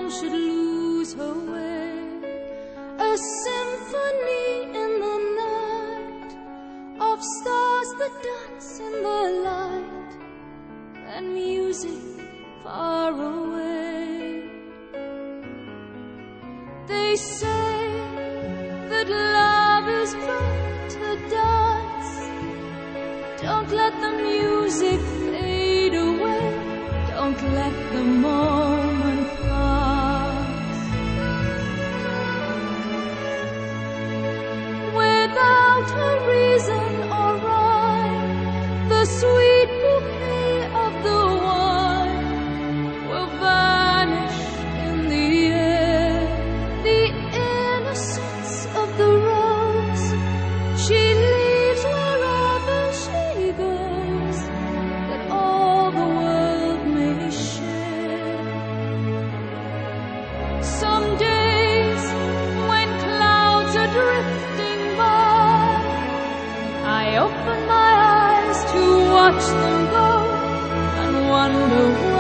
dawn should lose her way, a symphony in the night of stars that dance in the light, and music far away. They say that love is but a dance. Don't let the music fade away. Don't let the moment pass without a reason or rhyme. The sweet bouquet of the wine will vanish in the air. The innocence of the rose, she leaves wherever she goes, that all the world may share. Some days when clouds are drifting by, I open my eyes to watch them go and wonder why.